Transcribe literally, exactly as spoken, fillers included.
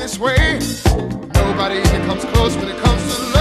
this way. Nobody even comes close when it comes to love.